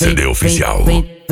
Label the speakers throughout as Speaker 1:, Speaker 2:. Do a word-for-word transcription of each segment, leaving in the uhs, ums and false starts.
Speaker 1: C D oficial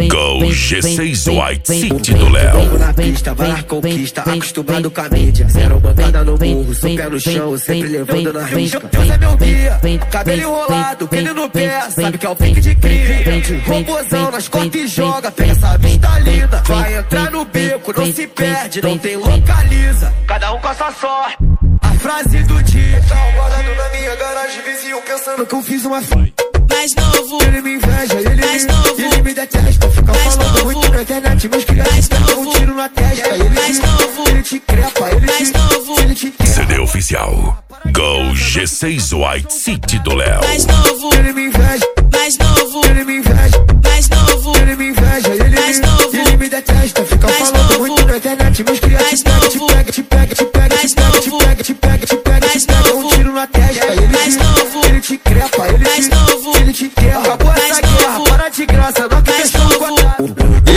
Speaker 1: Go G seis White City do Léo.
Speaker 2: Na pista, vai na conquista, acostumado com a mídia. Zero bancada no burro, sou pé no chão, sempre levando na risca. Deus é meu guia, cabelo enrolado, pele no pé, sabe que é o pique de crime. Robozão nas costas e joga, pega essa vista linda. Vai entrar no beco, não se perde, não tem localiza. Cada um com a sua sorte. A frase do dia. Tá guardado na minha garagem, vizinho pensando que eu fiz uma f...
Speaker 3: Mais novo,
Speaker 2: ele me inveja, ele
Speaker 3: mais
Speaker 2: me,
Speaker 3: novo,
Speaker 2: ele me detesta. Fica
Speaker 3: mais
Speaker 2: falando
Speaker 3: novo,
Speaker 2: muito na internet, meus criados pegam um tiro na testa. Ele,
Speaker 3: mais
Speaker 2: te,
Speaker 3: novo,
Speaker 2: ele te crepa, ele
Speaker 3: mais
Speaker 2: te,
Speaker 3: novo,
Speaker 2: ele te
Speaker 1: C D oficial Go G seis White City do Léo.
Speaker 3: mais novo,
Speaker 2: ele me inveja,
Speaker 3: mais novo,
Speaker 2: ele me inveja,
Speaker 3: mais novo,
Speaker 2: ele me inveja, ele
Speaker 3: mais
Speaker 2: me,
Speaker 3: novo,
Speaker 2: ele me detesta. Fica
Speaker 3: mais
Speaker 2: falando
Speaker 3: novo,
Speaker 2: muito na internet, meus criados
Speaker 3: mais
Speaker 2: pegam, te
Speaker 3: novo,
Speaker 2: pega, te pega, te pega,
Speaker 3: mais
Speaker 2: te pega, te
Speaker 3: novo,
Speaker 2: pega, te pega, te pega,
Speaker 3: mais
Speaker 2: te pega um
Speaker 3: novo,
Speaker 2: tiro na testa. Ele
Speaker 3: mais
Speaker 2: te,
Speaker 3: novo,
Speaker 2: ele te crepa, ele
Speaker 3: mais
Speaker 2: te,
Speaker 3: novo,
Speaker 2: ele te quebra. Acabou
Speaker 3: mais
Speaker 2: essa guerra,
Speaker 3: novo,
Speaker 2: para de graça, não que
Speaker 3: mais
Speaker 2: fechou o
Speaker 3: novo,
Speaker 2: quadrado.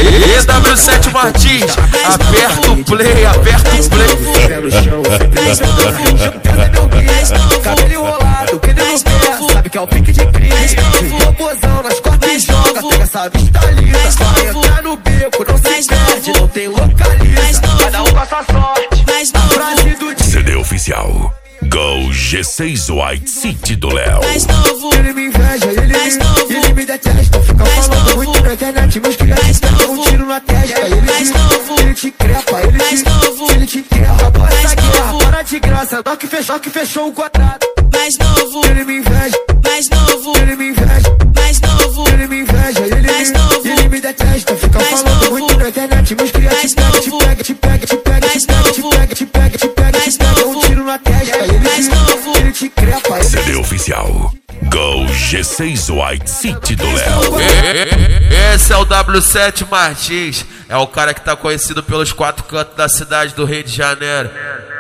Speaker 4: E W sete Martins, aperta o play, aperta o play.
Speaker 2: Pé no chão, sempre levando na risca. Deus é meu guia, cabelo enrolado, pele no pé, sabe que é o pique de crime. Robozão nas costas e joga, pega essa vista linda. Vai entrar no beco, não se perde, não tem localiza. Cada um com a sua sorte.
Speaker 3: mais
Speaker 2: A
Speaker 3: novo,
Speaker 2: frase do dia.
Speaker 1: C D oficial Go G seis White City do Léo.
Speaker 3: mais novo,
Speaker 2: Ele me inveja, ele
Speaker 3: mais
Speaker 2: me,
Speaker 3: novo,
Speaker 2: ele me detesta. Fica
Speaker 3: mais
Speaker 2: falando
Speaker 3: novo,
Speaker 2: muito na internet, meus criados
Speaker 3: mais
Speaker 2: pegam um
Speaker 3: novo,
Speaker 2: tiro na testa. Ele
Speaker 3: mais
Speaker 2: te,
Speaker 3: novo,
Speaker 2: ele te crepa, ele
Speaker 3: mais
Speaker 2: te,
Speaker 3: novo,
Speaker 2: ele te quebra. Acabou essa
Speaker 3: mais
Speaker 2: guerra,
Speaker 3: novo,
Speaker 2: para de graça, não que fechou, que fechou o quadrado.
Speaker 3: mais novo,
Speaker 2: Ele me inveja,
Speaker 3: mais novo,
Speaker 2: ele me inveja,
Speaker 3: mais novo,
Speaker 2: ele me inveja, ele
Speaker 3: mais
Speaker 2: me,
Speaker 3: novo,
Speaker 2: ele me detesta. Fica
Speaker 3: mais
Speaker 2: falando
Speaker 3: novo,
Speaker 2: muito na internet, meus criados
Speaker 3: mais
Speaker 2: pegam, te
Speaker 3: novo,
Speaker 2: pega, te pega, te pega,
Speaker 3: mais
Speaker 2: te pega, te
Speaker 3: novo,
Speaker 2: pega, te pega, te pega,
Speaker 3: mais
Speaker 2: te pega um
Speaker 3: novo,
Speaker 2: tiro na testa. Ele
Speaker 3: mais
Speaker 2: te,
Speaker 3: novo,
Speaker 2: ele te crepa, ele
Speaker 1: C D oficial Go G seis White City do Léo.
Speaker 4: Esse é o W sete Martins, é o cara que tá conhecido pelos quatro cantos da cidade do Rio de Janeiro.